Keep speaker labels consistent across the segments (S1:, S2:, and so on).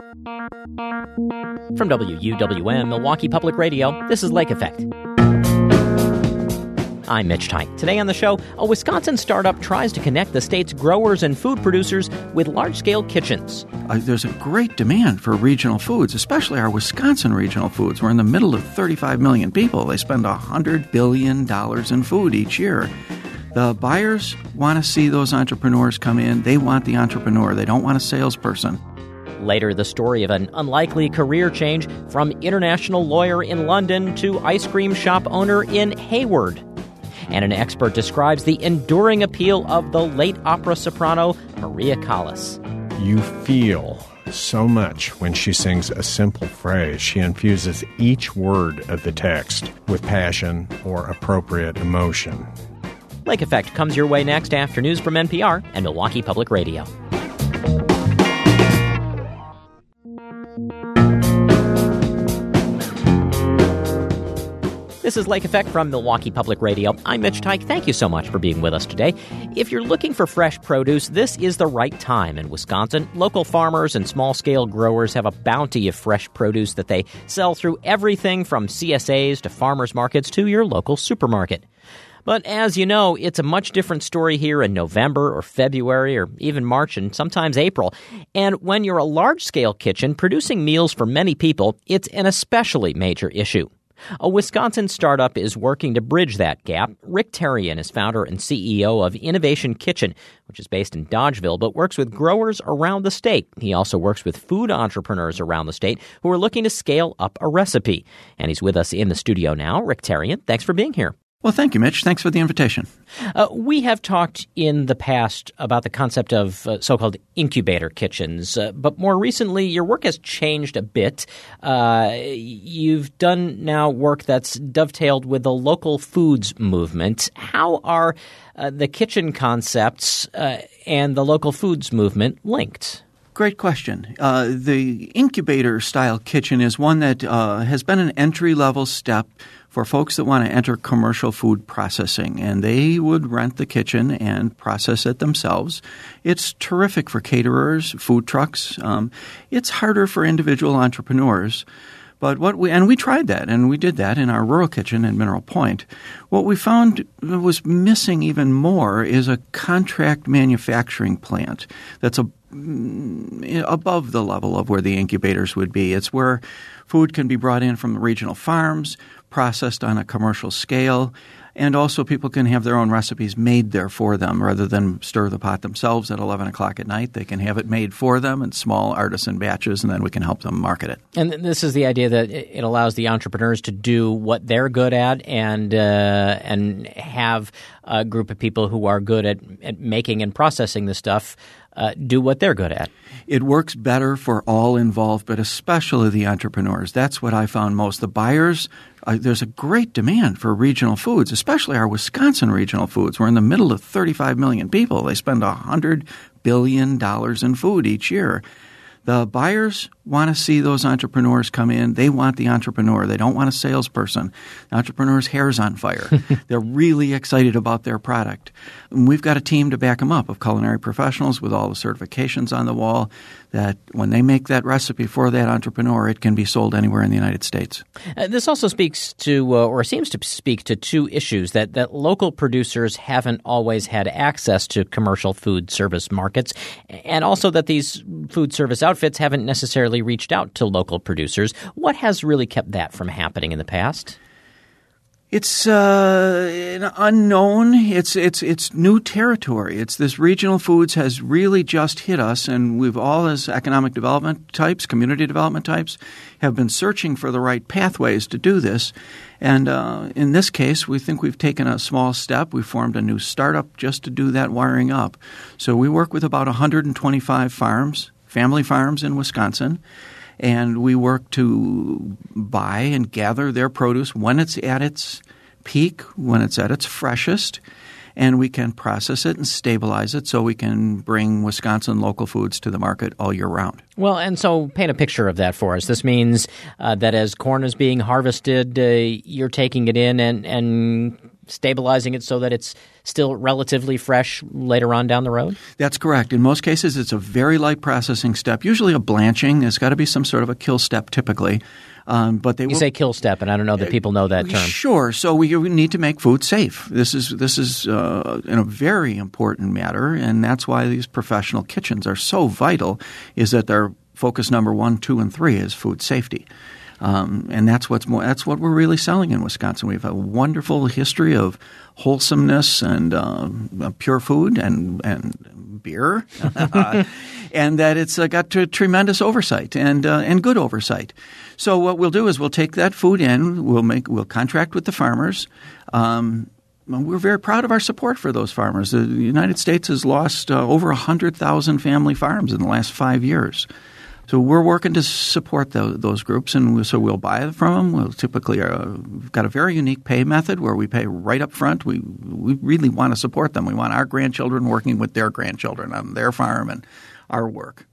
S1: From WUWM, Milwaukee Public Radio, this is Lake Effect. I'm Mitch Teich. Today on the show, a Wisconsin startup tries to connect the state's growers and food producers with large-scale kitchens.
S2: There's a great demand for regional foods, especially our Wisconsin regional foods. We're in the middle of 35 million people. They spend $100 billion in food each year. The buyers want to see those entrepreneurs come in. They want the entrepreneur. They don't want a salesperson.
S1: Later, the story of an unlikely career change from international lawyer in London to ice cream shop owner in Hayward. And an expert describes the enduring appeal of the late opera soprano Maria Callas.
S3: You feel so much when she sings a simple phrase. She infuses each word of the text with passion or appropriate emotion.
S1: Lake Effect comes your way next after news from NPR and Milwaukee Public Radio. This is Lake Effect from Milwaukee Public Radio. I'm Mitch Teich. Thank you so much for being with us today. If you're looking for fresh produce, this is the right time in Wisconsin. Local farmers and small-scale growers have a bounty of fresh produce that they sell through everything from CSAs to farmers markets to your local supermarket. But as you know, it's a much different story here in November or February or even March and sometimes April. And when you're a large-scale kitchen producing meals for many people, it's an especially major issue. A Wisconsin startup is working to bridge that gap. Rick Therrien is founder and CEO of Innovation Kitchen, which is based in Dodgeville, but works with growers around the state. He also works with food entrepreneurs around the state who are looking to scale up a recipe. And he's with us in the studio now. Rick Therrien, thanks for being here.
S2: Well, thank you, Mitch. Thanks for the invitation.
S1: We have talked in the past about the concept of so-called incubator kitchens, but more recently your work has changed a bit. You've done now work that's dovetailed with the local foods movement. How are the kitchen concepts and the local foods movement linked?
S2: Great question. The incubator-style kitchen is one that has been an entry-level step for folks that want to enter commercial food processing, and they would rent the kitchen and process it themselves. It's terrific for caterers, food trucks. It's harder for individual entrepreneurs. But we tried that, and we did that in our rural kitchen in Mineral Point. What we found was missing even more is a contract manufacturing plant that's above the level of where the incubators would be. It's where food can be brought in from the regional farms, processed on a commercial scale, and also people can have their own recipes made there for them rather than stir the pot themselves at 11 o'clock at night. They can have it made for them in small artisan batches, and then we can help them market it.
S1: And this is the idea that it allows the entrepreneurs to do what they're good at and have a group of people who are good at making and processing the stuff do what they're good at.
S2: It works better for all involved, but especially the entrepreneurs. That's what I found most. The buyers, there's a great demand for regional foods, especially our Wisconsin regional foods. We're in the middle of 35 million people. They spend $100 billion in food each year. The buyers want to see those entrepreneurs come in. They want the entrepreneur. They don't want a salesperson. The entrepreneur's hair's on fire. They're really excited about their product. And we've got a team to back them up of culinary professionals with all the certifications on the wall that when they make that recipe for that entrepreneur, it can be sold anywhere in the United States.
S1: This also speaks to, or seems to speak to, two issues, that local producers haven't always had access to commercial food service markets, and also that these food service outfits haven't necessarily reached out to local producers. What has really kept that from happening in the past?
S2: It's an unknown. It's new territory. It's this regional foods has really just hit us, and we've all, as economic development types, community development types, have been searching for the right pathways to do this. And in this case, we think we've taken a small step. We formed a new startup just to do that wiring up. So we work with about 125 farms, family farms in Wisconsin. And we work to buy and gather their produce when it's at its peak, when it's at its freshest, and we can process it and stabilize it so we can bring Wisconsin local foods to the market all year round.
S1: Well, and so paint a picture of that for us. This means that as corn is being harvested, you're taking it in and stabilizing it so that it's still relatively fresh later on down the road?
S2: That's correct. In most cases, it's a very light processing step, usually a blanching. There's got to be some sort of a kill step typically. But they
S1: you say kill step, and I don't know that people know that term.
S2: Sure. So we need to make food safe. This is a very important matter, and that's why these professional kitchens are so vital. Is that their focus number 1, 2, and 3 is food safety, and that's what we're really selling in Wisconsin. We have a wonderful history of wholesomeness and pure food and beer, and that it's got tremendous oversight and good oversight. So what we'll do is we'll take that food in. We'll contract with the farmers. We're very proud of our support for those farmers. The United States has lost over 100,000 family farms in the last 5 years. So we're working to support those groups, and so we'll buy from them. We'll typically we've got a very unique pay method where we pay right up front. We really want to support them. We want our grandchildren working with their grandchildren on their farm and our work.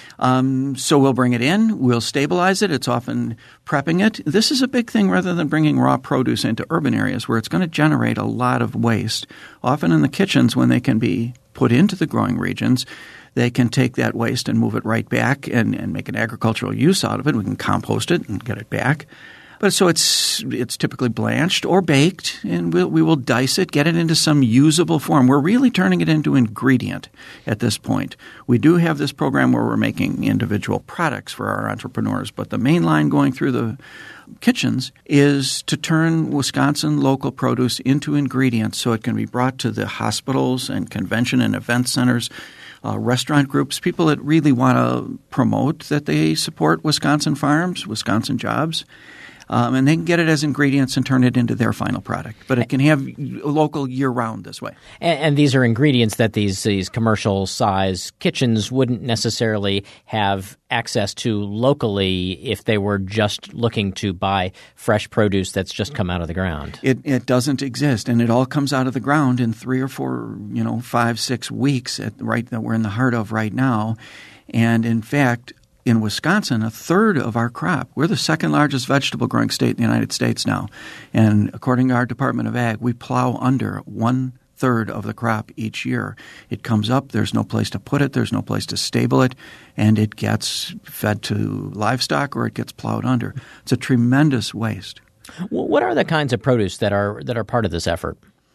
S2: So we'll bring it in. We'll stabilize it. It's often prepping it. This is a big thing rather than bringing raw produce into urban areas where it's going to generate a lot of waste. Often in the kitchens, when they can be put into the growing regions, they can take that waste and move it right back and make an agricultural use out of it. We can compost it and get it back. But so it's typically blanched or baked, and we will dice it, get it into some usable form. We're really turning it into ingredient at this point. We do have this program where we're making individual products for our entrepreneurs, but the main line going through the kitchens is to turn Wisconsin local produce into ingredients so it can be brought to the hospitals and convention and event centers, restaurant groups, people that really want to promote that they support Wisconsin farms, Wisconsin jobs. And they can get it as ingredients and turn it into their final product. But it can have local year-round this way.
S1: And these are ingredients that these commercial-size kitchens wouldn't necessarily have access to locally if they were just looking to buy fresh produce that's just come out of the ground.
S2: It doesn't exist, and it all comes out of the ground in 3 or 4, 5, 6 weeks that we're in the heart of right now. And in fact, in Wisconsin, a third of our crop, we're the second largest vegetable growing state in the United States now. And according to our Department of Ag, we plow under 1/3 of the crop each year. It comes up, there's no place to put it, there's no place to stable it, and it gets fed to livestock or it gets plowed under. It's a tremendous waste.
S1: What are the kinds of produce that are part of this effort?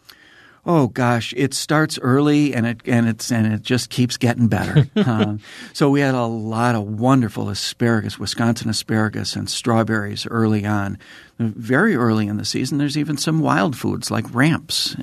S2: Oh gosh, it starts early and it just keeps getting better. So we had a lot of wonderful asparagus, Wisconsin asparagus, and strawberries early on. Very early in the season, there's even some wild foods like ramps,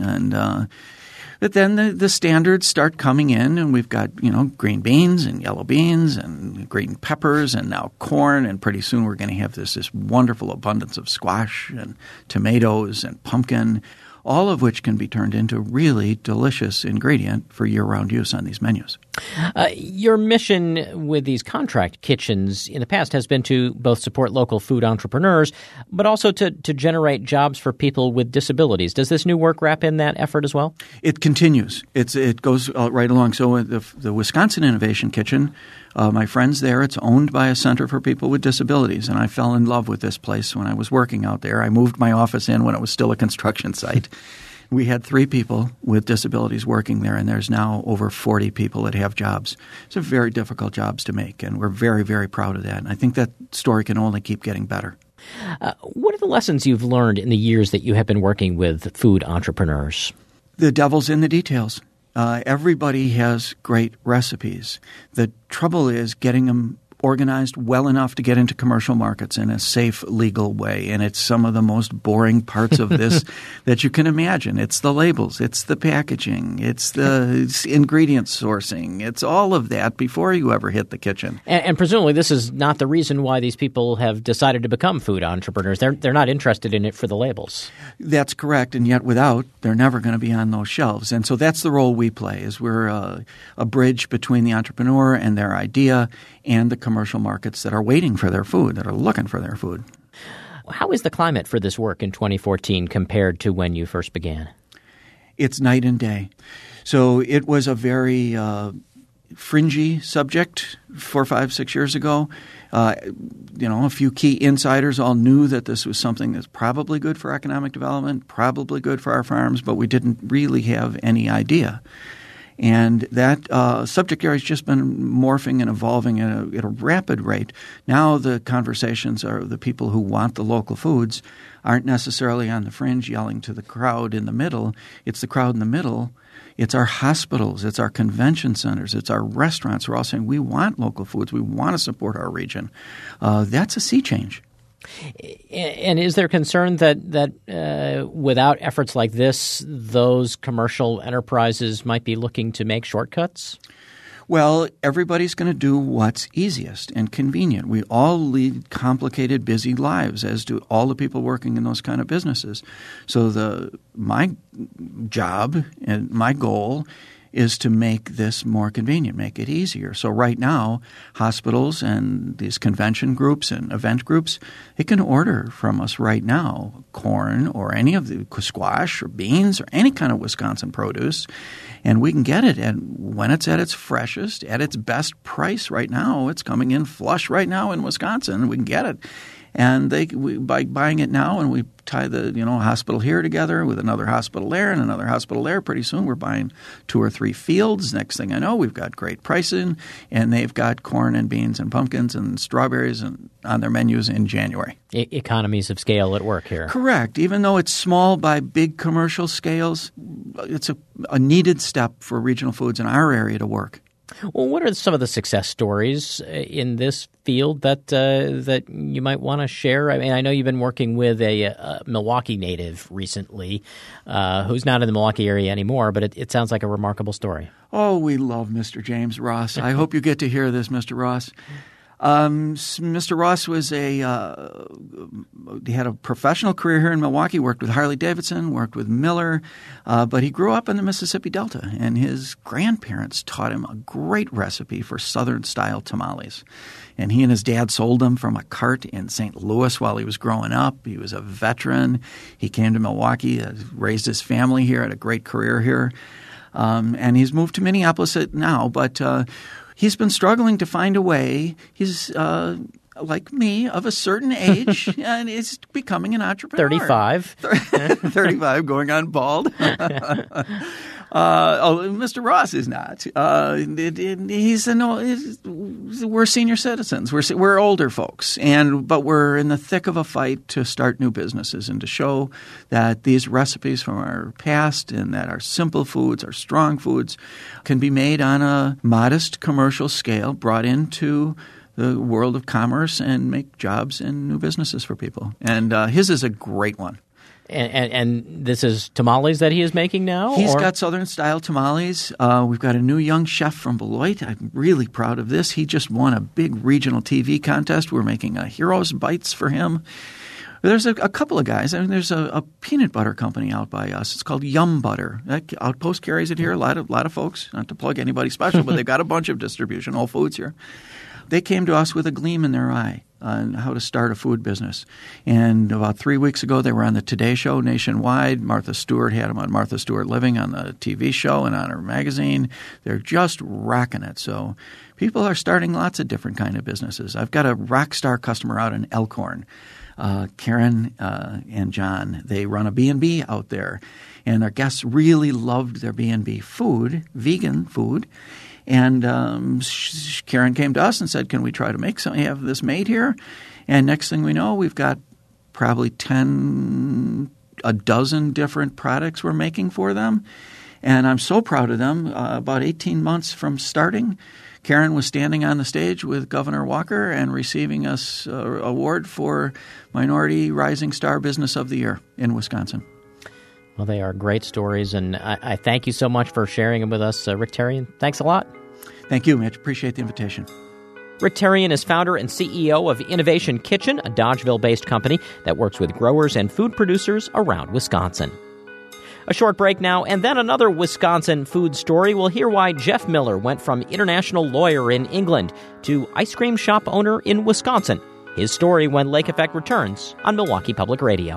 S2: but then the standards start coming in, and we've got green beans and yellow beans and green peppers and now corn, and pretty soon we're going to have this wonderful abundance of squash and tomatoes and pumpkin, all of which can be turned into really delicious ingredient for year-round use on these menus.
S1: Your mission with these contract kitchens in the past has been to both support local food entrepreneurs, but also to generate jobs for people with disabilities. Does this new work wrap in that effort as well?
S2: It continues. It goes right along. So the Wisconsin Innovation Kitchen, my friends there, it's owned by a Center for People with Disabilities, and I fell in love with this place when I was working out there. I moved my office in when it was still a construction site. We had 3 people with disabilities working there, and there's now over 40 people that have jobs. It's a very difficult jobs to make, and we're very, very proud of that. And I think that story can only keep getting better.
S1: What are the lessons you've learned in the years that you have been working with food entrepreneurs?
S2: The devil's in the details. Everybody has great recipes. The trouble is getting them organized well enough to get into commercial markets in a safe, legal way. And it's some of the most boring parts of this that you can imagine. It's the labels. It's the packaging. It's the ingredient sourcing. It's all of that before you ever hit the kitchen.
S1: And presumably this is not the reason why these people have decided to become food entrepreneurs. They're not interested in it for the labels.
S2: That's correct. And yet without, they're never going to be on those shelves. And so that's the role we play, is we're a bridge between the entrepreneur and their idea and the commercial markets that are waiting for their food, that are looking for their food.
S1: How is the climate for this work in 2014 compared to when you first began?
S2: It's night and day. So it was a very fringy subject 4, 5, 6 years ago. A few key insiders all knew that this was something that's probably good for economic development, probably good for our farms, but we didn't really have any idea. And that subject area has just been morphing and evolving at a rapid rate. Now the conversations are the people who want the local foods aren't necessarily on the fringe yelling to the crowd in the middle. It's the crowd in the middle. It's our hospitals. It's our convention centers. It's our restaurants who are all saying we want local foods. We want to support our region. That's a sea change.
S1: And is there concern that without efforts like this, those commercial enterprises might be looking to make shortcuts?
S2: Well, everybody's going to do what's easiest and convenient. We all lead complicated, busy lives, as do all the people working in those kind of businesses. So my job and my goal is to make this more convenient, make it easier. So right now, hospitals and these convention groups and event groups, they can order from us right now corn or any of the squash or beans or any kind of Wisconsin produce, and we can get it. And when it's at its freshest, at its best price right now, it's coming in flush right now in Wisconsin. We can get it. And by buying it now, and we tie the hospital here together with another hospital there and another hospital there, pretty soon we're buying 2 or 3 fields. Next thing I know, we've got great pricing, and they've got corn and beans and pumpkins and strawberries on their menus in January.
S1: Economies of scale at work here.
S2: Correct. Even though it's small by big commercial scales, it's a needed step for regional foods in our area to work.
S1: Well, what are some of the success stories in this field that you might want to share? I mean, I know you've been working with a Milwaukee native recently who's not in the Milwaukee area anymore, but it sounds like a remarkable story.
S2: Oh, we love Mr. James Ross. I hope you get to hear this, Mr. Ross. Mr. Ross he had a professional career here in Milwaukee, worked with Harley Davidson, worked with Miller, but he grew up in the Mississippi Delta, and his grandparents taught him a great recipe for Southern-style tamales. And he and his dad sold them from a cart in St. Louis while he was growing up. He was a veteran. He came to Milwaukee, raised his family here, had a great career here. And he's moved to Minneapolis now, but he's been struggling to find a way. He's like me, of a certain age, and is becoming an entrepreneur.
S1: 35.
S2: 35, going on bald. Mr. Ross is not. We're senior citizens. We're older folks, but we're in the thick of a fight to start new businesses and to show that these recipes from our past and that our simple foods, our strong foods, can be made on a modest commercial scale, brought into the world of commerce and make jobs and new businesses for people. And his is a great one.
S1: And this is tamales that he is making now?
S2: He's got Southern-style tamales. We've got a new young chef from Beloit. I'm really proud of this. He just won a big regional TV contest. We're making Heroes Bites for him. There's a couple of guys. I mean, there's a peanut butter company out by us. It's called Yum Butter. Outpost carries it here. A lot of folks, not to plug anybody special, but they've got a bunch of distribution, Whole Foods here. They came to us with a gleam in their eye on how to start a food business. And about 3 weeks ago, they were on the Today Show nationwide. Martha Stewart had them on Martha Stewart Living on the TV show and on her magazine. They're just rocking it. So people are starting lots of different kind of businesses. I've got a rock star customer out in Elkhorn, Karen and John. They run a B&B out there. And our guests really loved their B&B food, vegan food. And Karen came to us and said, can we try to have this made here? And next thing we know, we've got probably a dozen different products we're making for them. And I'm so proud of them. About 18 months from starting, Karen was standing on the stage with Governor Walker and receiving us an award for Minority Rising Star Business of the Year in Wisconsin.
S1: Well, they are great stories, and I thank you so much for sharing them with us, Rick Terrien. Thanks a lot.
S2: Thank you, Mitch. Appreciate the invitation.
S1: Rick Terrien is founder and CEO of Innovation Kitchen, a Dodgeville-based company that works with growers and food producers around Wisconsin. A short break now, and then another Wisconsin food story. We'll hear why Jeff Miller went from international lawyer in England to ice cream shop owner in Wisconsin. His story when Lake Effect returns on Milwaukee Public Radio.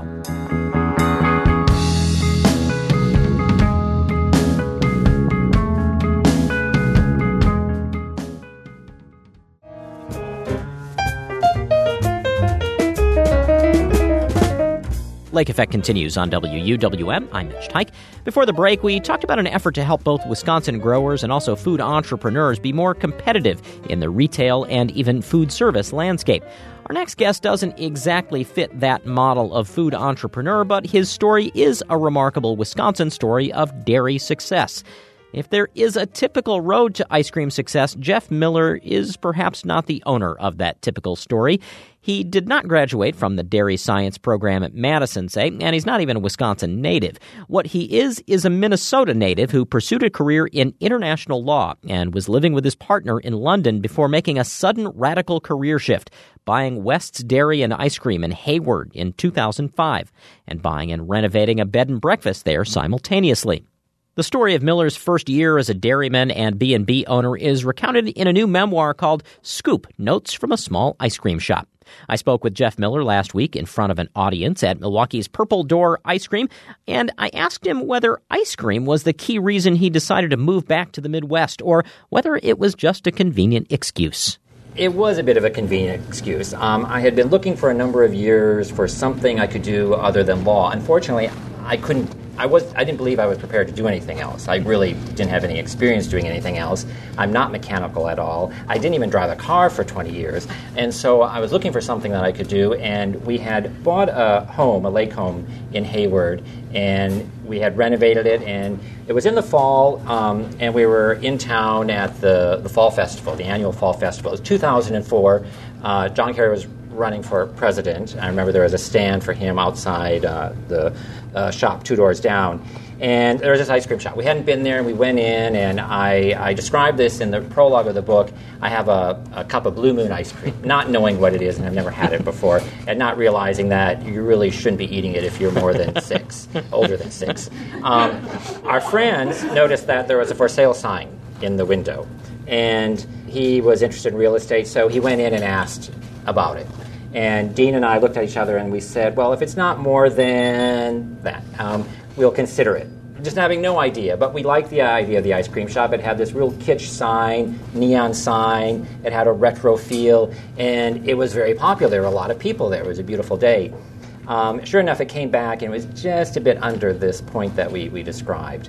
S1: Lake Effect continues on WUWM. I'm Mitch Teich. Before the break, we talked about an effort to help both Wisconsin growers and also food entrepreneurs be more competitive in the retail and even food service landscape. Our next guest doesn't exactly fit that model of food entrepreneur, but his story is a remarkable Wisconsin story of dairy success. If there is a typical road to ice cream success, Jeff Miller is perhaps not the owner of that typical story. He did not graduate from the dairy science program at Madison, say, and he's not even a Wisconsin native. What he is a Minnesota native who pursued a career in international law and was living with his partner in London before making a sudden radical career shift, buying West's Dairy and Ice Cream in Hayward in 2005 and buying and renovating a bed and breakfast there simultaneously. The story of Miller's first year as a dairyman and B&B owner is recounted in a new memoir called Scoop, Notes from a Small Ice Cream Shop. I spoke with Jeff Miller last week in front of an audience at Milwaukee's Purple Door Ice Cream, and I asked him whether ice cream was the key reason he decided to move back to the Midwest, or whether it was just a convenient excuse.
S4: It was a bit of a convenient excuse. I had been looking for a number of years for something I could do other than law. Unfortunately, I didn't believe I was prepared to do anything else. I really didn't have any experience doing anything else. I'm not mechanical at all. I didn't even drive a car for 20 years. And so I was looking for something that I could do, and we had bought a lake home in Hayward, and we had renovated it, and it was in the fall, and we were in town at the Fall Festival, the annual Fall Festival. It was 2004. John Kerry was running for president. I remember there was a stand for him outside the shop 2 doors down. And there was this ice cream shop. We hadn't been there, and we went in, and I described this in the prologue of the book. I have a cup of Blue Moon ice cream, not knowing what it is, and I've never had it before, and not realizing that you really shouldn't be eating it if you're more than 6, older than 6. Our friends noticed that there was a for sale sign in the window, and he was interested in real estate, so he went in and asked about it. And Dean and I looked at each other and we said, well, if it's not more than that, we'll consider it. Just having no idea, but we liked the idea of the ice cream shop. It had this real kitsch sign, neon sign. It had a retro feel, and it was very popular. There were a lot of people there. It was a beautiful day. Sure enough, it came back, and it was just a bit under this point that we described.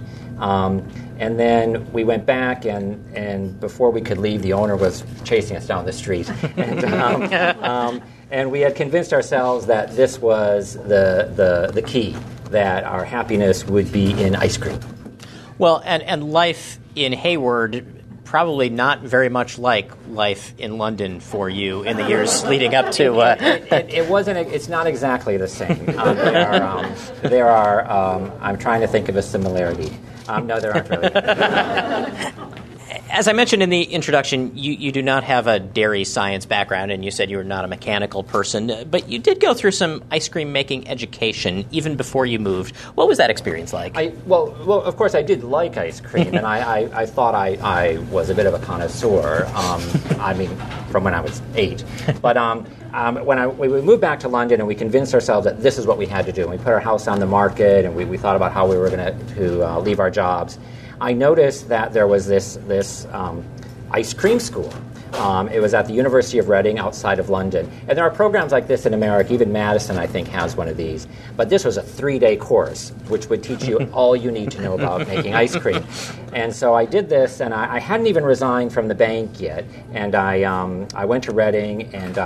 S4: And then we went back, and before we could leave, the owner was chasing us down the street. And we had convinced ourselves that this was the key, that our happiness would be in ice cream.
S1: Well, and life in Hayward, probably not very much like life in London for you in the years leading up to...
S4: It wasn't. It's not exactly the same. There are. I'm trying to think of a similarity. No, there aren't really.
S1: As I mentioned in the introduction, you do not have a dairy science background, and you said you were not a mechanical person, but you did go through some ice cream making education even before you moved. What was that experience like?
S4: Well, of course, I did like ice cream, and I thought I was a bit of a connoisseur. From when I was 8. But when we moved back to London, and we convinced ourselves that this is what we had to do, and we put our house on the market, and we thought about how we were going to leave our jobs, I noticed that there was this ice cream school. It was at the University of Reading outside of London. And there are programs like this in America. Even Madison, I think, has one of these. But this was a 3-day course, which would teach you all you need to know about making ice cream. And so I did this, and I hadn't even resigned from the bank yet. And I went to Reading, and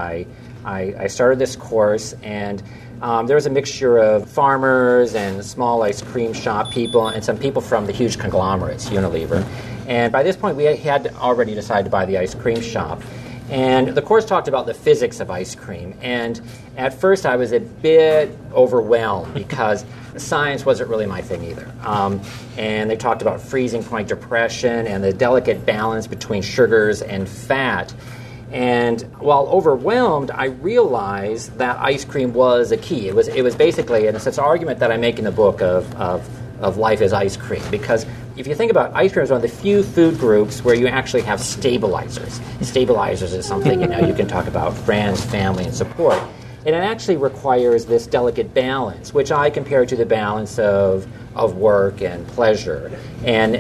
S4: I started this course, and there was a mixture of farmers and small ice cream shop people and some people from the huge conglomerates, Unilever. And by this point, we had already decided to buy the ice cream shop. And the course talked about the physics of ice cream. And at first, I was a bit overwhelmed because science wasn't really my thing either. And they talked about freezing point depression and the delicate balance between sugars and fat. And while overwhelmed, I realized that ice cream was a key. It was basically, and it's an argument that I make in the book of life as ice cream. Because if you think about it, ice cream is one of the few food groups where you actually have stabilizers. Stabilizers is something you can talk about friends, family, and support. And it actually requires this delicate balance, which I compare to the balance of work and pleasure. And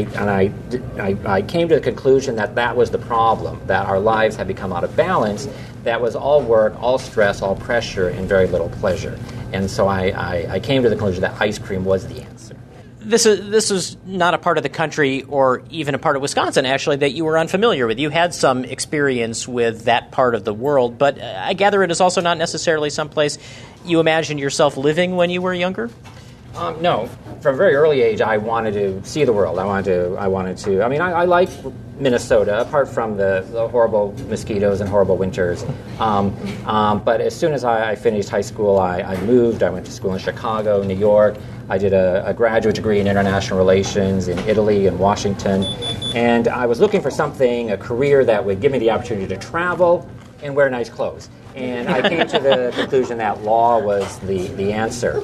S4: I came to the conclusion that was the problem, that our lives had become out of balance. That was all work, all stress, all pressure, and very little pleasure. And so I came to the conclusion that ice cream was the answer.
S1: This is not a part of the country or even a part of Wisconsin, actually, that you were unfamiliar with. You had some experience with that part of the world, but I gather it is also not necessarily someplace you imagined yourself living when you were younger?
S4: No. From a very early age, I wanted to see the world. I like Minnesota, apart from the horrible mosquitoes and horrible winters. But as soon as I finished high school, I moved. I went to school in Chicago, New York. I did a graduate degree in international relations in Italy and Washington. And I was looking for a career that would give me the opportunity to travel and wear nice clothes. And I came to the conclusion that law was the answer.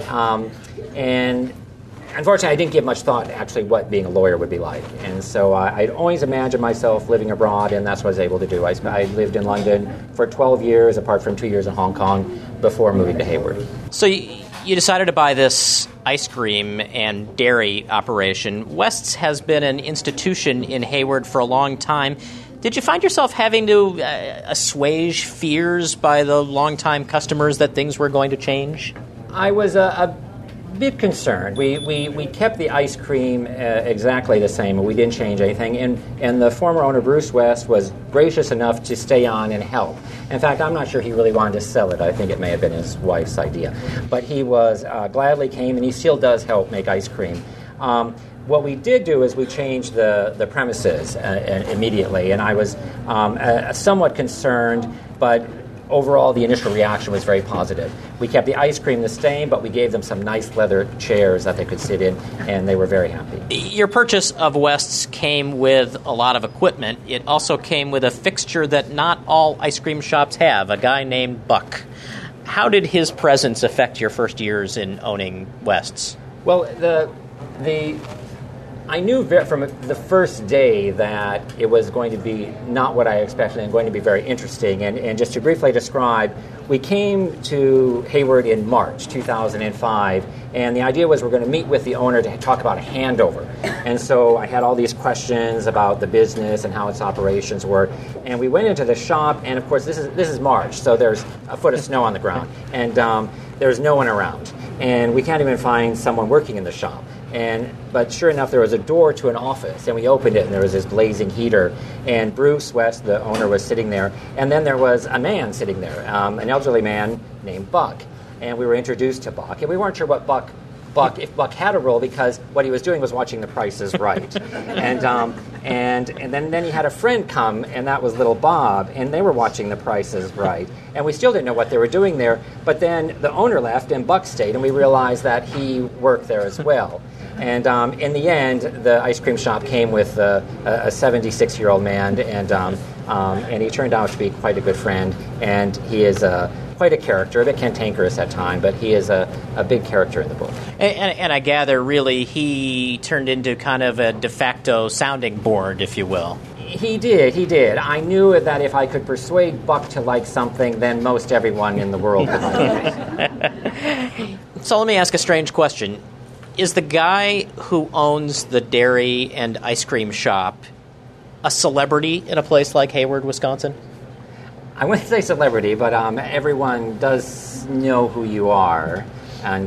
S4: And unfortunately, I didn't give much thought to actually what being a lawyer would be like. And so I'd always imagined myself living abroad, and that's what I was able to do. I lived in London for 12 years, apart from 2 years in Hong Kong, before moving to Hayward.
S1: So you decided to buy this ice cream and dairy operation. West's has been an institution in Hayward for a long time. Did you find yourself having to assuage fears by the longtime customers that things were going to change?
S4: I was a bit concerned. We kept the ice cream exactly the same, and we didn't change anything. And the former owner, Bruce West, was gracious enough to stay on and help. In fact, I'm not sure he really wanted to sell it. I think it may have been his wife's idea. But he was gladly came, and he still does help make ice cream. What we did do is we changed the premises immediately, and I was somewhat concerned, but overall the initial reaction was very positive. We kept the ice cream the same, but we gave them some nice leather chairs that they could sit in, and they were very happy.
S1: Your purchase of West's came with a lot of equipment. It also came with a fixture that not all ice cream shops have, a guy named Buck. How did his presence affect your first years in owning West's?
S4: Well, I knew from the first day that it was going to be not what I expected and going to be very interesting. And just to briefly describe, we came to Hayward in March 2005, and the idea was we're going to meet with the owner to talk about a handover. And so I had all these questions about the business and how its operations work. And we went into the shop, and of course this is March, so there's a foot of snow on the ground, and there's no one around. And we can't even find someone working in the shop. But sure enough, there was a door to an office, and we opened it, and there was this blazing heater, and Bruce West, the owner, was sitting there, and then there was a man sitting there, an elderly man named Buck, and we were introduced to Buck, and we weren't sure what if Buck had a role, because what he was doing was watching The Price is Right. And then he had a friend come, and that was little Bob, and they were watching The Price is Right. And we still didn't know what they were doing there, but then the owner left, and Buck stayed, and we realized that he worked there as well. And in the end, the ice cream shop came with a 76-year-old man, and he turned out to be quite a good friend, and he is quite a character, a bit cantankerous at times, but he is a big character in the book.
S1: And I gather, really, he turned into kind of a de facto sounding board, if you will.
S4: He did. I knew that if I could persuade Buck to like something, then most everyone in the world would like it.
S1: So let me ask a strange question. Is the guy who owns the dairy and ice cream shop a celebrity in a place like Hayward, Wisconsin?
S4: I wouldn't say celebrity, but everyone does know who you are, and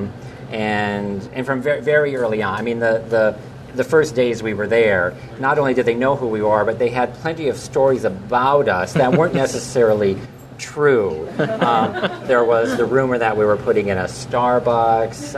S4: from very, very early on. I mean, the first days we were there, not only did they know who we are, but they had plenty of stories about us that weren't necessarily true. There was the rumor that we were putting in a Starbucks,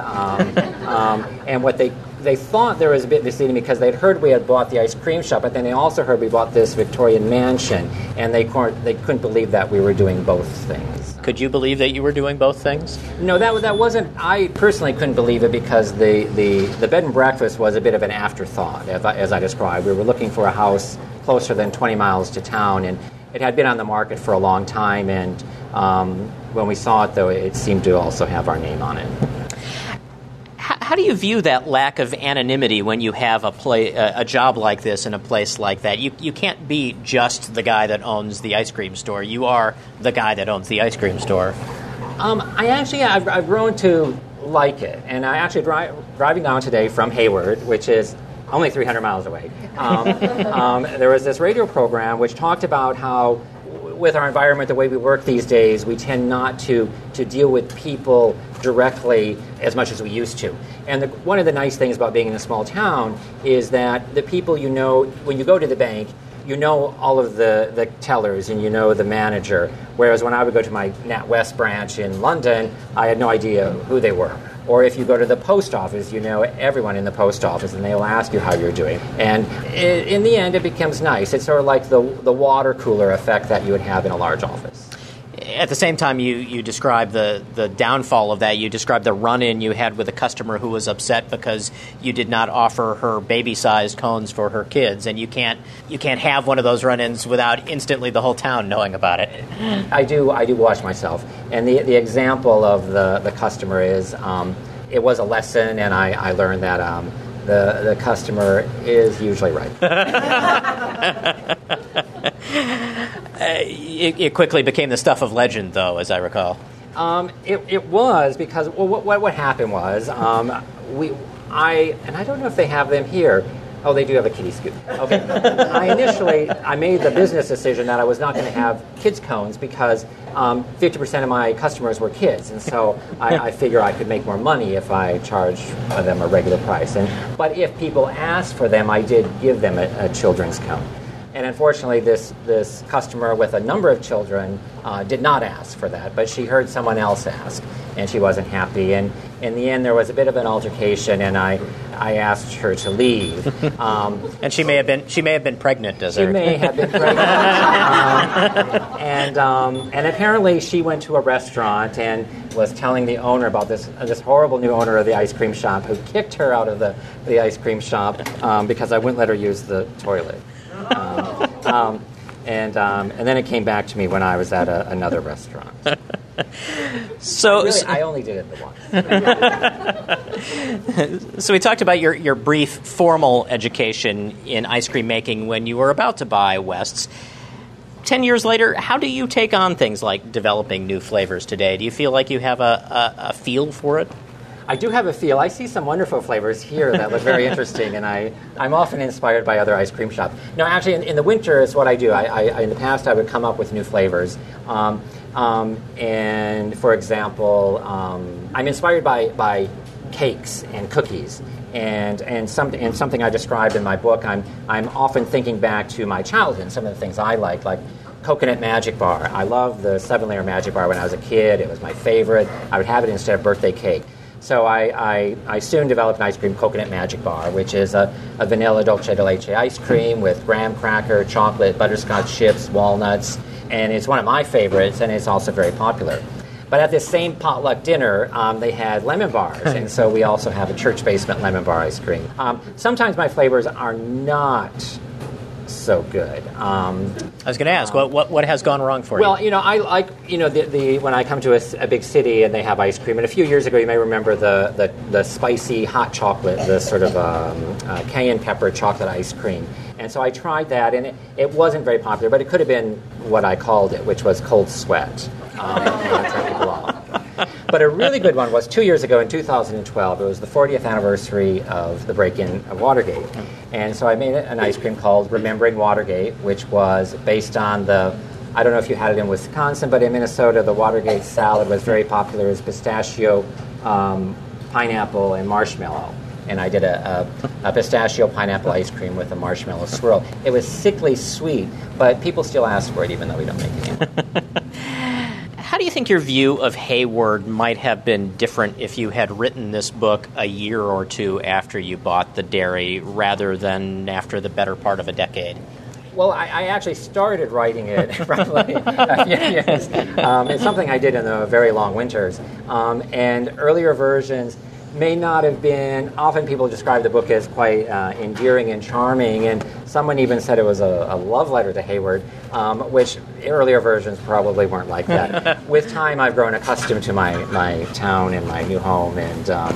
S4: and what they thought there was a bit misleading because they'd heard we had bought the ice cream shop, but then they also heard we bought this Victorian mansion, and they couldn't believe that we were doing both things.
S1: Could you believe that you were doing both things?
S4: No, that wasn't. I personally couldn't believe it because the bed and breakfast was a bit of an afterthought, as I described. We were looking for a house closer than 20 miles to town, and it had been on the market for a long time, and when we saw it, though, it seemed to also have our name on it.
S1: How do you view that lack of anonymity when you have a job like this in a place like that? You can't be just the guy that owns the ice cream store. You are the guy that owns the ice cream store.
S4: I've grown to like it, and I actually driving down today from Hayward, which is only 300 miles away. There was this radio program which talked about how, with our environment, the way we work these days, we tend not to deal with people directly as much as we used to. And one of the nice things about being in a small town is that the people you know, when you go to the bank, you know all of the tellers and you know the manager. Whereas when I would go to my NatWest branch in London, I had no idea who they were. Or if you go to the post office, you know everyone in the post office, and they'll ask you how you're doing. And in the end, it becomes nice. It's sort of like the water cooler effect that you would have in a large office.
S1: At the same time, you describe the downfall of that. You describe the run-in you had with a customer who was upset because you did not offer her baby-sized cones for her kids, and you can't have one of those run-ins without instantly the whole town knowing about it.
S4: I do watch myself, and the example of the customer is it was a lesson, and I learned that the customer is usually right.
S1: It quickly became the stuff of legend, though, as I recall.
S4: It was because what happened was I don't know if they have them here. Oh, they do have a kiddie scoop. Okay. I made the business decision that I was not going to have kids cones because 50% of my customers were kids, and so I figure I could make more money if I charged them a regular price. But if people asked for them, I did give them a children's cone. And unfortunately, this customer with a number of children did not ask for that, but she heard someone else ask, and she wasn't happy. And in the end, there was a bit of an altercation, and I asked her to leave.
S1: And she may have been pregnant, does
S4: She may have been pregnant. And apparently, she went to a restaurant and was telling the owner about this horrible new owner of the ice cream shop who kicked her out of the ice cream shop because I wouldn't let her use the toilet. And then it came back to me when I was at another restaurant. I only did it the once.
S1: So we talked about your brief formal education in ice cream making when you were about to buy West's. 10 years later, how do you take on things like developing new flavors today? Do you feel like you have a feel for it?
S4: I do have a feel. I see some wonderful flavors here that look very interesting, and I'm often inspired by other ice cream shops. No, actually, in the winter is what I do. I in the past, I would come up with new flavors. And, for example, I'm inspired by cakes and cookies. And something I described in my book, I'm often thinking back to my childhood and some of the things I liked, like Coconut Magic Bar. I loved the 7-layer Magic Bar when I was a kid. It was my favorite. I would have it instead of birthday cake. So I soon developed an ice cream Coconut Magic Bar, which is a vanilla dulce de leche ice cream with graham cracker, chocolate, butterscotch chips, walnuts, and it's one of my favorites, and it's also very popular. But at this same potluck dinner, they had lemon bars, and so we also have a church basement lemon bar ice cream. Sometimes my flavors are not so good.
S1: I was going to ask, what has gone wrong for you?
S4: Well, I like, when I come to a big city and they have ice cream, and a few years ago you may remember the spicy hot chocolate, the sort of cayenne pepper chocolate ice cream. And so I tried that, and it wasn't very popular, but it could have been what I called it, which was cold sweat. But a really good one was 2 years ago in 2012. It was the 40th anniversary of the break-in of Watergate. And so I made an ice cream called Remembering Watergate, which was based on I don't know if you had it in Wisconsin, but in Minnesota, the Watergate salad was very popular. It was pistachio, pineapple, and marshmallow. And I did a pistachio pineapple ice cream with a marshmallow swirl. It was sickly sweet, but people still ask for it even though we don't make it anymore.
S1: How do you think your view of Hayward might have been different if you had written this book a year or two after you bought the dairy rather than after the better part of a decade?
S4: Well, I actually started writing it probably a few years. It's something I did in the very long winters. And earlier versions may not have been, often people describe the book as quite endearing and charming, and someone even said it was a love letter to Hayward, which earlier versions probably weren't like that. With time, I've grown accustomed to my town and my new home, and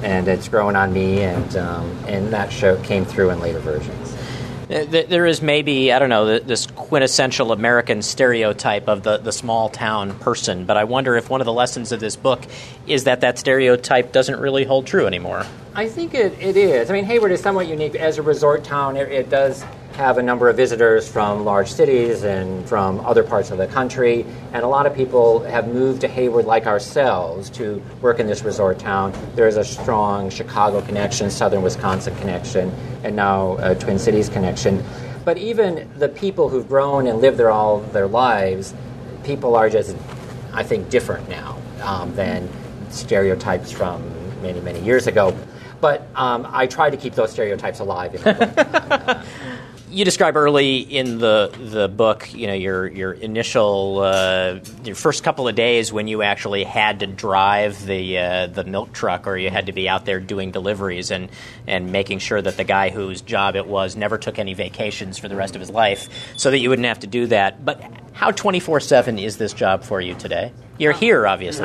S4: and it's grown on me, and that show came through in later versions.
S1: There is maybe, I don't know, this quintessential American stereotype of the small-town person, but I wonder if one of the lessons of this book is that stereotype doesn't really hold true anymore.
S4: I think it is. I mean, Hayward is somewhat unique. As a resort town, it does have a number of visitors from large cities and from other parts of the country, and a lot of people have moved to Hayward like ourselves to work in this resort town. There's a strong Chicago connection, southern Wisconsin connection, and now a Twin Cities connection. But even the people who've grown and lived there all their lives, people are just, I think, different now than stereotypes from many, many years ago. But I try to keep those stereotypes alive in the book.
S1: You describe early in the book, your initial your first couple of days when you actually had to drive the milk truck, or you had to be out there doing deliveries and making sure that the guy whose job it was never took any vacations for the rest of his life, so that you wouldn't have to do that. But how 24/7 is this job for you today? You're here, obviously.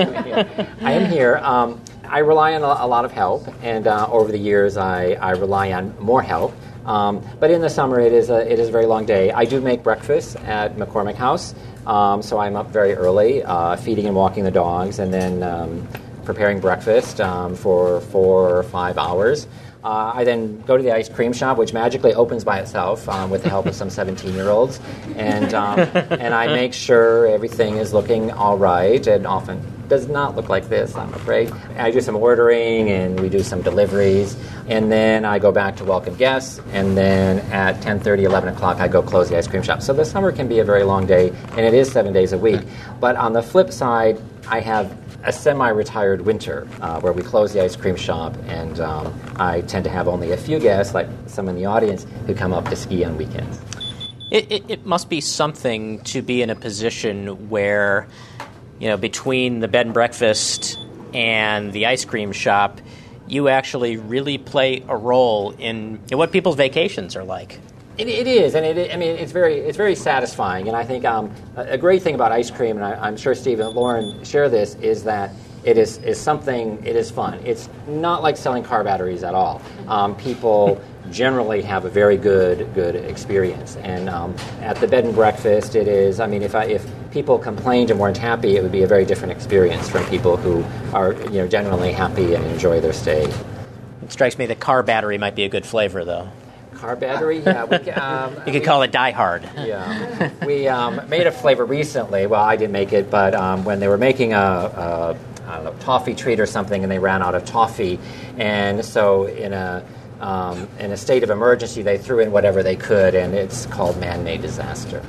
S4: I am here. I rely on a lot of help, and over the years I rely on more help. But in the summer, it is a very long day. I do make breakfast at McCormick House, so I'm up very early, feeding and walking the dogs, and then preparing breakfast for 4 or 5 hours. I then go to the ice cream shop, which magically opens by itself with the help of some 17-year-olds, and I make sure everything is looking all right, and often does not look like this, I'm afraid. I do some ordering, and we do some deliveries, and then I go back to welcome guests, and then at 10:30, 11 o'clock, I go close the ice cream shop. So the summer can be a very long day, and it is 7 days a week. But on the flip side, I have a semi-retired winter where we close the ice cream shop, and I tend to have only a few guests, like some in the audience, who come up to ski on weekends.
S1: It must be something to be in a position where, between the bed and breakfast and the ice cream shop, you actually really play a role in what people's vacations are like.
S4: It is, and it's very satisfying. And I think a great thing about ice cream, and I'm sure Steve and Lauren share this, is that it is fun. It's not like selling car batteries at all. People generally have a very good experience. And at the bed and breakfast, it is. I mean, if people complained and weren't happy, it would be a very different experience from people who are generally happy and enjoy their stay.
S1: It strikes me that car battery might be a good flavor, though.
S4: Car battery, yeah.
S1: You could call it Die Hard.
S4: Yeah, we made a flavor recently. Well, I didn't make it, but when they were making a toffee treat or something, and they ran out of toffee, and so in a state of emergency, they threw in whatever they could, and it's called Man-Made Disaster.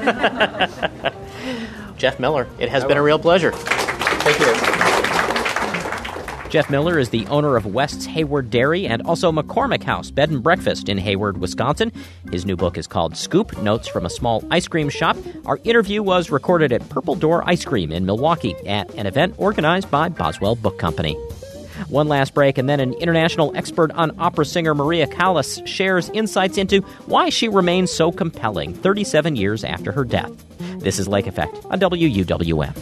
S1: Jeff Miller, it has been a real pleasure.
S4: Thank you.
S1: Jeff Miller is the owner of West's Hayward Dairy and also McCormick House Bed and Breakfast in Hayward, Wisconsin. His new book is called Scoop, Notes from a Small Ice Cream Shop. Our interview was recorded at Purple Door Ice Cream in Milwaukee at an event organized by Boswell Book Company. One last break, and then an international expert on opera singer Maria Callas shares insights into why she remains so compelling 37 years after her death. This is Lake Effect on WUWM.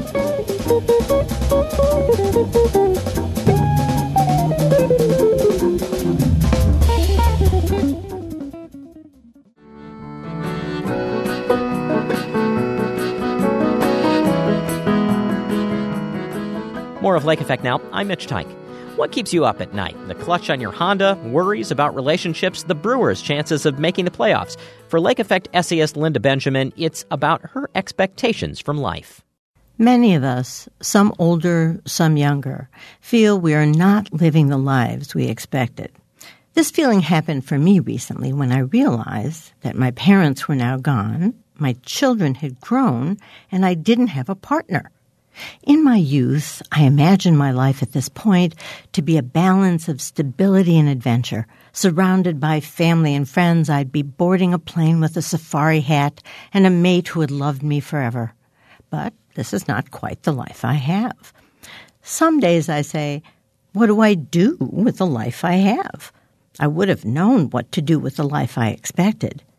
S1: More of Lake Effect now. I'm Mitch Teich. What keeps you up at night? The clutch on your Honda, worries about relationships, the Brewers' chances of making the playoffs. For Lake Effect essayist Linda Benjamin, it's about her expectations from life.
S5: Many of us, some older, some younger, feel we are not living the lives we expected. This feeling happened for me recently when I realized that my parents were now gone, my children had grown, and I didn't have a partner. In my youth, I imagined my life at this point to be a balance of stability and adventure. Surrounded by family and friends, I'd be boarding a plane with a safari hat and a mate who had loved me forever. But this is not quite the life I have. Some days I say, what do I do with the life I have? I would have known what to do with the life I expected.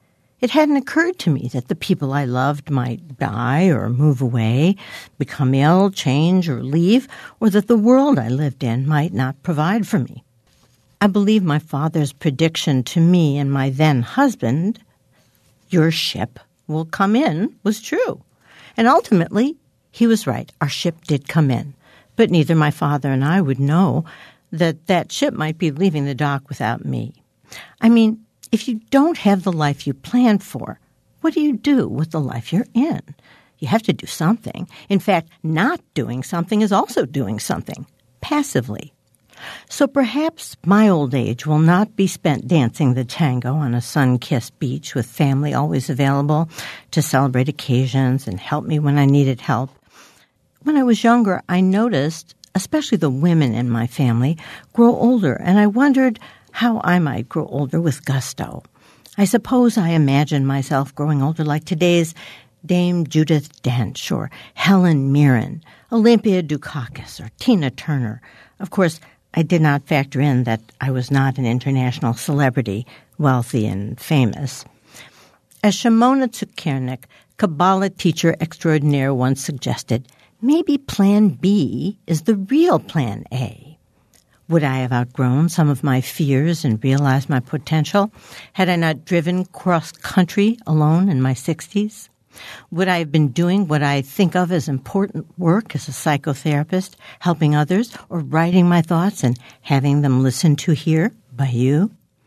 S5: It hadn't occurred to me that the people I loved might die or move away, become ill, change, or leave, or that the world I lived in might not provide for me. I believe my father's prediction to me and my then husband, "Your ship will come in," was true. And ultimately, he was right. Our ship did come in. But neither my father and I would know that that ship might be leaving the dock without me. I mean, if you don't have the life you planned for, what do you do with the life you're in? You have to do something. In fact, not doing something is also doing something, passively. So perhaps my old age will not be spent dancing the tango on a sun-kissed beach with family always available to celebrate occasions and help me when I needed help. When I was younger, I noticed, especially the women in my family, grow older, and I wondered how I might grow older with gusto. I suppose I imagined myself growing older like today's Dame Judith Dench or Helen Mirren, Olympia Dukakis or Tina Turner. Of course, I did not factor in that I was not an international celebrity, wealthy and famous. As Shimona Tsukernik, Kabbalah teacher extraordinaire, once suggested, maybe Plan B is the real Plan A. Would I have outgrown some of my fears and realized my potential had I not driven cross-country alone in my 60s? Would I have been doing what I think of as important work as a psychotherapist, helping others, or writing my thoughts and having them listened to here by you?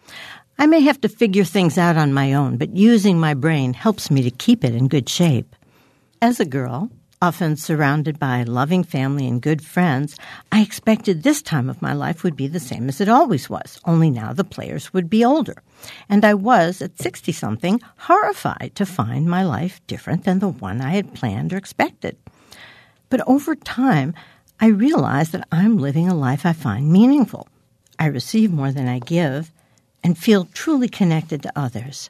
S5: I may have to figure things out on my own, but using my brain helps me to keep it in good shape. As a girl, often surrounded by loving family and good friends, I expected this time of my life would be the same as it always was, only now the players would be older. And I was, at 60-something, horrified to find my life different than the one I had planned or expected. But over time, I realized that I'm living a life I find meaningful. I receive more than I give and feel truly connected to others.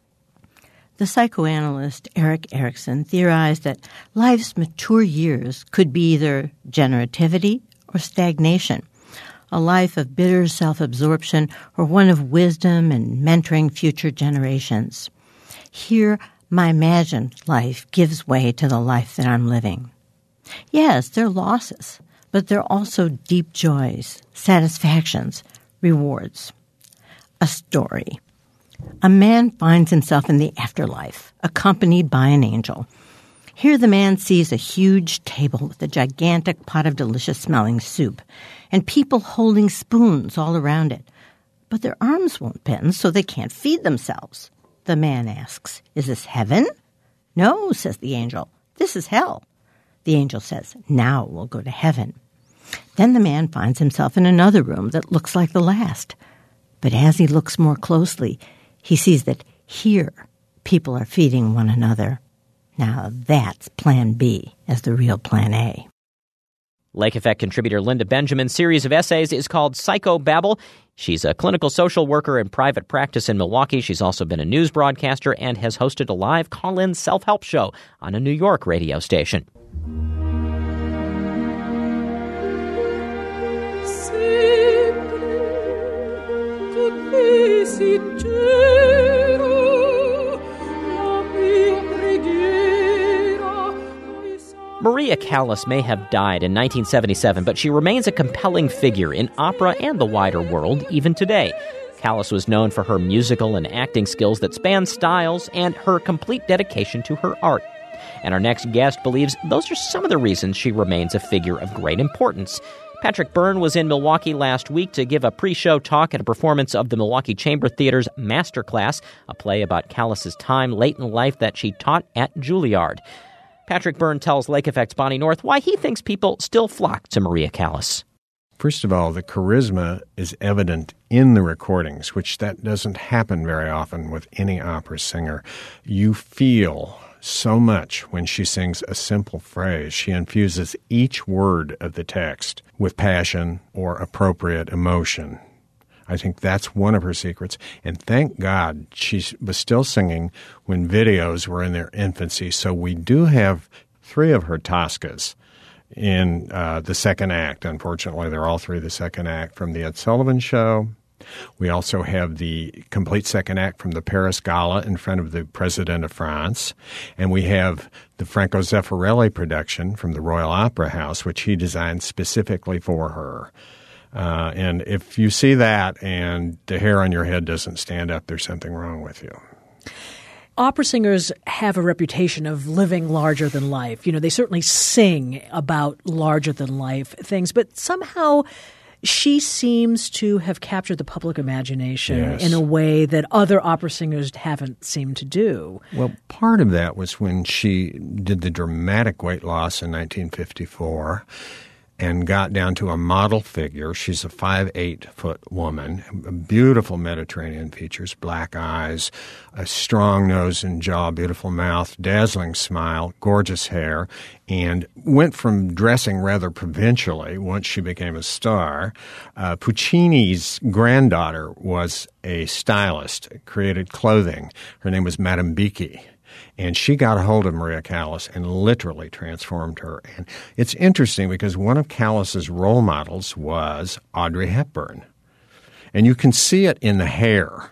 S5: The psychoanalyst Erik Erikson theorized that life's mature years could be either generativity or stagnation, a life of bitter self-absorption or one of wisdom and mentoring future generations. Here, my imagined life gives way to the life that I'm living. Yes, there are losses, but there are also deep joys, satisfactions, rewards. A story. A man finds himself in the afterlife, accompanied by an angel. Here the man sees a huge table with a gigantic pot of delicious-smelling soup, and people holding spoons all around it. But their arms won't bend, so they can't feed themselves. The man asks, "Is this heaven?" "No," says the angel, "this is hell." The angel says, "Now we'll go to heaven." Then the man finds himself in another room that looks like the last. But as he looks more closely, he sees that here people are feeding one another. Now that's Plan B as the real Plan A.
S1: Lake Effect contributor Linda Benjamin's series of essays is called Psychobabble. She's a clinical social worker in private practice in Milwaukee. She's also been a news broadcaster and has hosted a live call-in self-help show on a New York radio station. Maria Callas may have died in 1977, but she remains a compelling figure in opera and the wider world even today. Callas was known for her musical and acting skills that span styles and her complete dedication to her art. And our next guest believes those are some of the reasons she remains a figure of great importance. Patrick Byrne was in Milwaukee last week to give a pre-show talk at a performance of the Milwaukee Chamber Theater's Masterclass, a play about Callas's time late in life that she taught at Juilliard. Patrick Byrne tells Lake Effect's Bonnie North why he thinks people still flock to Maria Callas.
S3: First of all, the charisma is evident in the recordings, which that doesn't happen very often with any opera singer. You feel so much when she sings a simple phrase. She infuses each word of the text with passion or appropriate emotion. I think that's one of her secrets. And thank God she was still singing when videos were in their infancy. So we do have 3 of her Toscas in the second act. Unfortunately, they're all 3 the second act, from The Ed Sullivan Show We also have the complete second act from the Paris Gala in front of the President of France. And we have the Franco Zeffirelli production from the Royal Opera House, which he designed specifically for her. And if you see that and the hair on your head doesn't stand up, there's something wrong with you.
S6: Opera singers have a reputation of living larger than life. You know, they certainly sing about larger than life things, but somehow she seems to have captured the public imagination in a way that other opera singers haven't seemed to do.
S3: Well, part of that was when she did the dramatic weight loss in 1954 and got down to a model figure. She's a 5'8" woman, beautiful Mediterranean features, black eyes, a strong nose and jaw, beautiful mouth, dazzling smile, gorgeous hair, and went from dressing rather provincially once she became a star. Puccini's granddaughter was a stylist, created clothing. Her name was Madame Beaky. And she got a hold of Maria Callas and literally transformed her. And it's interesting because one of Callas's role models was Audrey Hepburn. And you can see it in the hair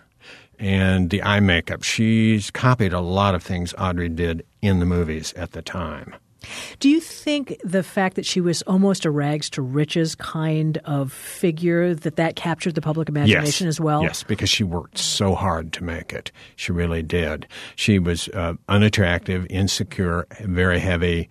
S3: and the eye makeup. She's copied a lot of things Audrey did in the movies at the time.
S6: Do you think the fact that she was almost a rags to riches kind of figure, that captured the public imagination as well?
S3: Yes, because she worked so hard to make it. She really did. She was unattractive, insecure, very heavy,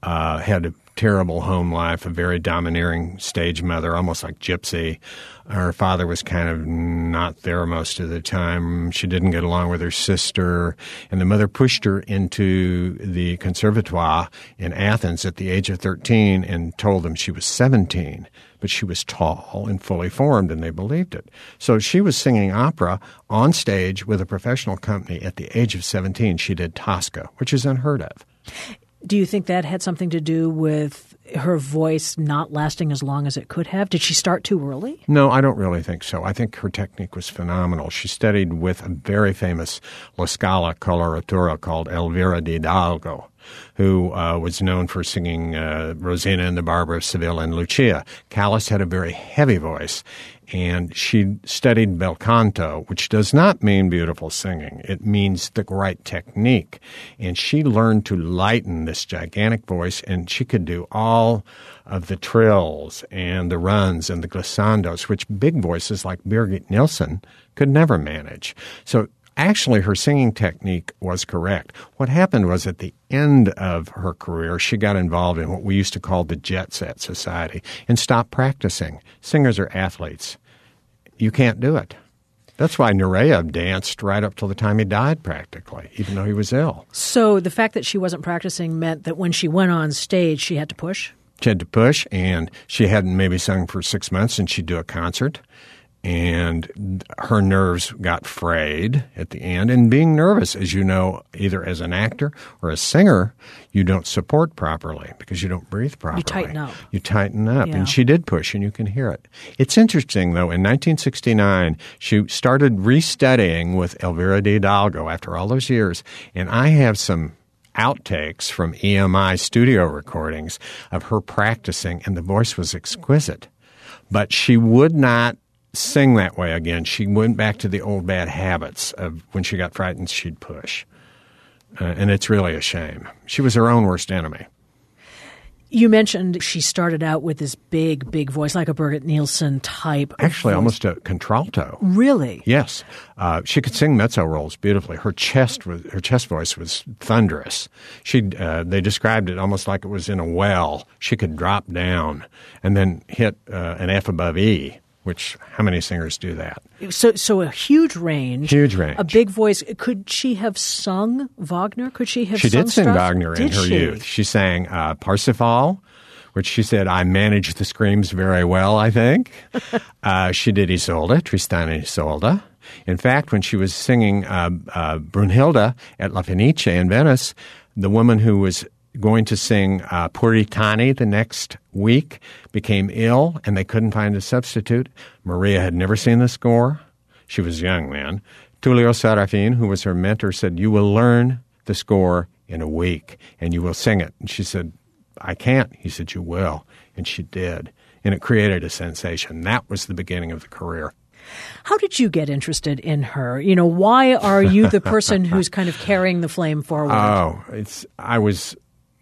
S3: had a terrible home life, a very domineering stage mother, almost like Gypsy. Her father was kind of not there most of the time. She didn't get along with her sister. And the mother pushed her into the conservatoire in Athens at the age of 13 and told them she was 17. But she was tall and fully formed, and they believed it. So she was singing opera on stage with a professional company at the age of 17. She did Tosca, which is unheard of.
S6: Do you think that had something to do with her voice not lasting as long as it could have? Did she start too early?
S3: No, I don't really think so. I think her technique was phenomenal. She studied with a very famous La Scala coloratura called Elvira de Hidalgo, who was known for singing Rosina and the Barber of Seville and Lucia. Callas had a very heavy voice, and she studied bel canto, which does not mean beautiful singing. It means the right technique. And she learned to lighten this gigantic voice, and she could do all of the trills and the runs and the glissandos, which big voices like Birgit Nilsson could never manage. So actually, her singing technique was correct. What happened was at the end of her career, she got involved in what we used to call the Jet Set Society and stopped practicing. Singers are athletes. You can't do it. That's why Nureyev danced right up till the time he died practically, even though he was ill.
S6: So the fact that she wasn't practicing meant that when she went on stage, she had to push?
S3: She had to push, and she hadn't maybe sung for 6 months, and she'd do a concert. And her nerves got frayed at the end. And being nervous, as you know, either as an actor or a singer, you don't support properly because you don't breathe properly.
S6: You tighten up.
S3: You tighten up.
S6: Yeah.
S3: And she did push, and you can hear it. It's interesting, though. In 1969, she started restudying with Elvira de Hidalgo after all those years. And I have some outtakes from EMI studio recordings of her practicing, and the voice was exquisite. But she would not sing that way again. She went back to the old bad habits of when she got frightened, she'd push. And it's really a shame. She was her own worst enemy.
S6: You mentioned she started out with this big, big voice, like a Birgit Nilsson type.
S3: Actually,
S6: voice.
S3: Almost a contralto.
S6: Really?
S3: Yes. She could sing mezzo roles beautifully. Her chest voice was thunderous. They described it almost like it was in a well. She could drop down and then hit an F above E, which how many singers do that?
S6: So a huge range.
S3: Huge range.
S6: A big voice. Could she have sung Wagner? Could she have
S3: She
S6: sung
S3: did sing
S6: Strauss?
S3: Wagner in her youth. She sang Parsifal, which she said, I managed the screams very well, I think. She did Isolde, Tristan and Isolde. In fact, when she was singing Brunhilde at La Fenice in Venice, the woman who was going to sing Puritani the next week became ill, and they couldn't find a substitute. Maria had never seen the score. She was young then. Tullio Serafin, who was her mentor, said, you will learn the score in a week, and you will sing it. And she said, I can't. He said, you will. And she did. And it created a sensation. That was the beginning of the career.
S6: How did you get interested in her? Why are you the person who's kind of carrying the flame forward?
S3: I was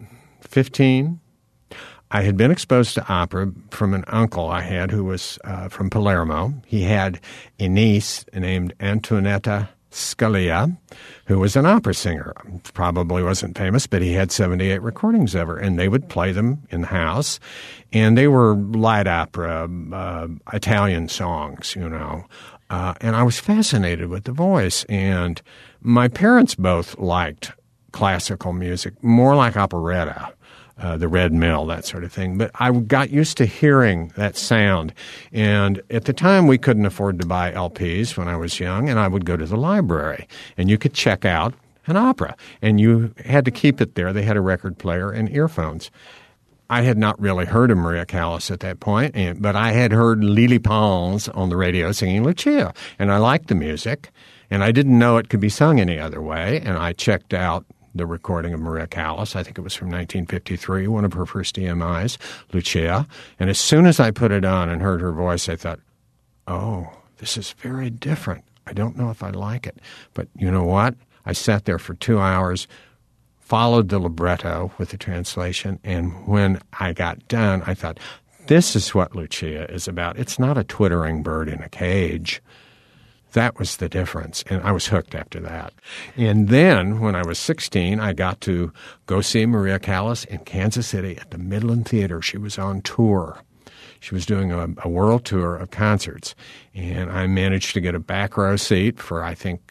S3: 15. I had been exposed to opera from an uncle I had who was from Palermo. He had a niece named Antonietta Scalia, who was an opera singer. Probably wasn't famous, but he had 78 recordings of her, and they would play them in the house. And they were light opera, Italian songs, and I was fascinated with the voice. And my parents both liked classical music, more like operetta. The Red Mill, that sort of thing. But I got used to hearing that sound. And at the time, we couldn't afford to buy LPs when I was young, and I would go to the library. And you could check out an opera, and you had to keep it there. They had a record player and earphones. I had not really heard of Maria Callas at that point, but I had heard Lily Pons on the radio singing Lucia, and I liked the music, and I didn't know it could be sung any other way, and I checked out the recording of Maria Callas. I think it was from 1953, one of her first EMIs, Lucia. And as soon as I put it on and heard her voice, I thought, oh, this is very different. I don't know if I like it. But you know what? I sat there for 2 hours, followed the libretto with the translation, and when I got done, I thought, this is what Lucia is about. It's not a twittering bird in a cage. That was the difference, and I was hooked after that. And then, when I was 16, I got to go see Maria Callas in Kansas City at the Midland Theater. She was on tour. She was doing a world tour of concerts, and I managed to get a back row seat for, I think,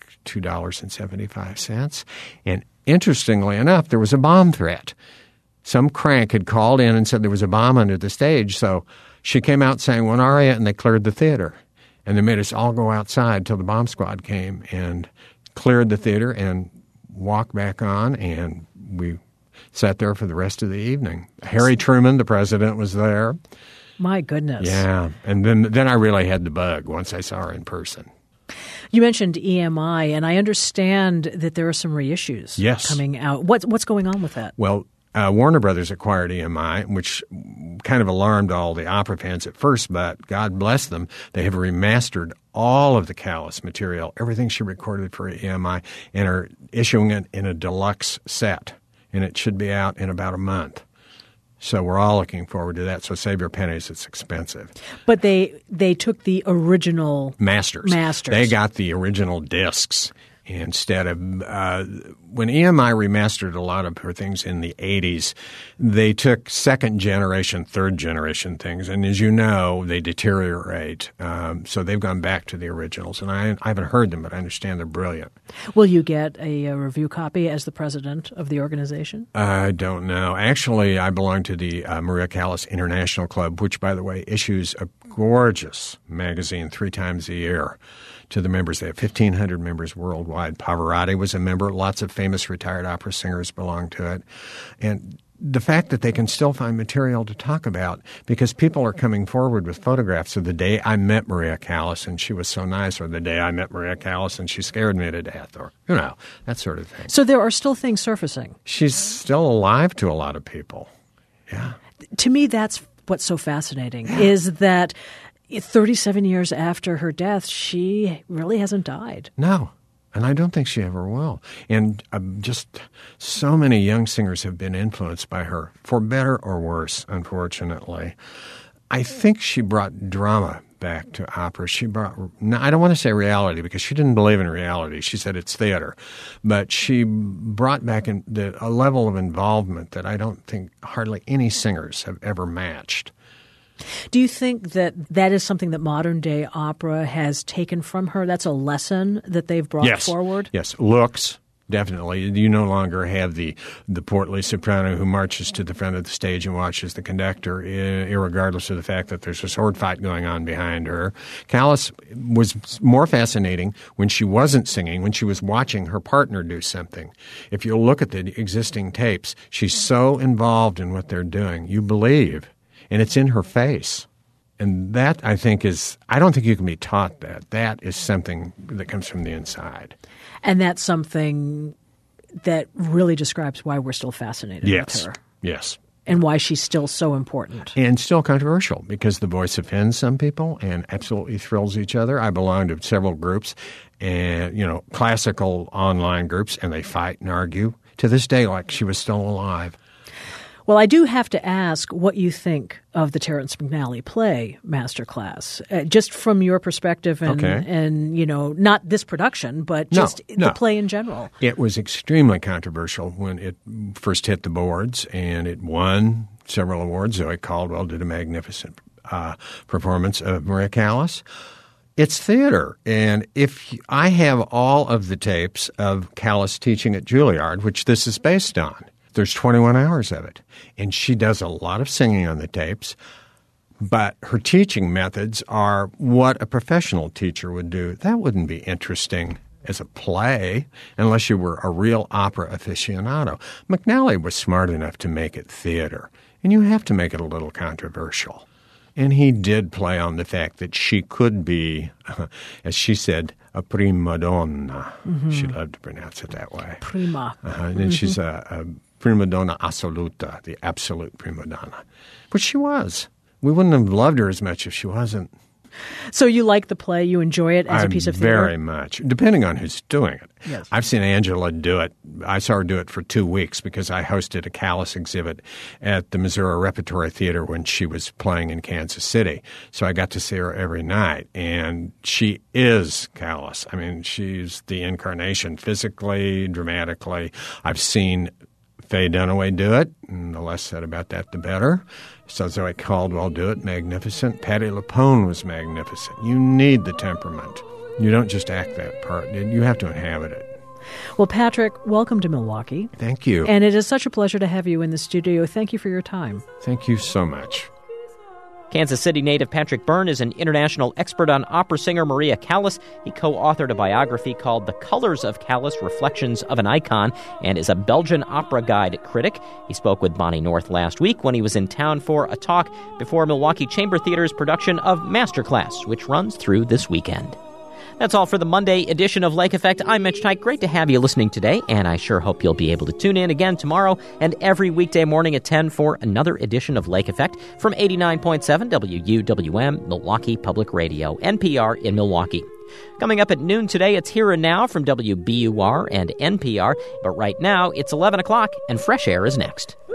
S3: $2.75. And interestingly enough, there was a bomb threat. Some crank had called in and said there was a bomb under the stage, so she came out saying one aria, and they cleared the theater. And they made us all go outside till the bomb squad came and cleared the theater and walked back on, and we sat there for the rest of the evening. Harry Truman, the president, was there.
S6: My goodness.
S3: Yeah. And then I really had the bug once I saw her in person.
S6: You mentioned EMI, and I understand that there are some reissues coming out. What's going on with that?
S3: Well, Warner Brothers acquired EMI, which kind of alarmed all the opera fans at first, but God bless them, they have remastered all of the Callas material, everything she recorded for EMI, and are issuing it in a deluxe set, and it should be out in about a month. So we're all looking forward to that. So save your pennies. It's expensive.
S6: But they took the original
S3: masters. They got the original discs. Instead of when EMI remastered a lot of her things in the 80s, they took second generation, third generation things. And as you know, they deteriorate. So they've gone back to the originals. And I haven't heard them, but I understand they're brilliant.
S6: Will you get a review copy as the president of the organization?
S3: I don't know. Actually, I belong to the Maria Callas International Club, which, by the way, issues a gorgeous magazine 3 times a year to the members. They have 1,500 members worldwide. Pavarotti was a member. Lots of famous retired opera singers belong to it. And the fact that they can still find material to talk about because people are coming forward with photographs of the day I met Maria Callas and she was so nice, or the day I met Maria Callas and she scared me to death, or, that sort of thing.
S6: So there are still things surfacing.
S3: She's still alive to a lot of people. Yeah.
S6: To me, that's what's so fascinating is that 37 years after her death, she really hasn't died.
S3: No, and I don't think she ever will. And just so many young singers have been influenced by her, for better or worse, unfortunately. I think she brought drama back to opera. She brought, I don't want to say reality because she didn't believe in reality. She said it's theater. But she brought back a level of involvement that I don't think hardly any singers have ever matched.
S6: Do you think that is something that modern-day opera has taken from her? That's a lesson that they've brought forward?
S3: Yes. Looks, definitely. You no longer have the portly soprano who marches to the front of the stage and watches the conductor, irregardless of the fact that there's a sword fight going on behind her. Callas was more fascinating when she wasn't singing, when she was watching her partner do something. If you look at the existing tapes, she's so involved in what they're doing. You believe. And it's in her face. And that, I think, I don't think you can be taught that. That is something that comes from the inside.
S6: And that's something that really describes why we're still fascinated with her.
S3: Yes.
S6: and why she's still so important.
S3: And still controversial because the voice offends some people and absolutely thrills each other. I belong to several groups, and classical online groups, and they fight and argue to this day like she was still alive.
S6: Well, I do have to ask what you think of the Terrence McNally play, Masterclass, just from your perspective and not this production, but just the play in general. It
S3: was extremely controversial when it first hit the boards, and it won several awards. Zoe Caldwell did a magnificent performance of Maria Callas. It's theater, and if I have all of the tapes of Callas teaching at Juilliard, which this is based on, there's 21 hours of it, and she does a lot of singing on the tapes, but her teaching methods are what a professional teacher would do. That wouldn't be interesting as a play unless you were a real opera aficionado. McNally was smart enough to make it theater, and you have to make it a little controversial. And he did play on the fact that she could be, as she said, a prima donna. Mm-hmm. She loved to pronounce it that way.
S6: Prima.
S3: And then she's a prima donna assoluta, the absolute prima donna, which she was. We wouldn't have loved her as much if she wasn't.
S6: So you like the play? You enjoy it as a piece of theater?
S3: Very much, depending on who's doing it.
S6: Yes.
S3: I've seen Angela do it. I saw her do it for 2 weeks because I hosted a Callas exhibit at the Missouri Repertory Theater when she was playing in Kansas City. So I got to see her every night, and she is Callas. I mean, she's the incarnation physically, dramatically. I've seen Faye Dunaway do it, and the less said about that, the better. So Zoe Caldwell do it, magnificent. Patti LuPone was magnificent. You need the temperament. You don't just act that part. You have to inhabit it.
S6: Well, Patrick, welcome to Milwaukee.
S3: Thank you.
S6: And it is such a pleasure to have you in the studio. Thank you for your time.
S3: Thank you so much.
S1: Kansas City native Patrick Byrne is an international expert on opera singer Maria Callas. He co-authored a biography called The Colors of Callas, Reflections of an Icon, and is a Belgian opera guide critic. He spoke with Bonnie North last week when he was in town for a talk before Milwaukee Chamber Theater's production of Masterclass, which runs through this weekend. That's all for the Monday edition of Lake Effect. I'm Mitch Teich. Great to have you listening today, and I sure hope you'll be able to tune in again tomorrow and every weekday morning at 10 for another edition of Lake Effect from 89.7 WUWM, Milwaukee Public Radio, NPR in Milwaukee. Coming up at noon today, it's Here and Now from WBUR and NPR, but right now it's 11 o'clock and Fresh Air is next.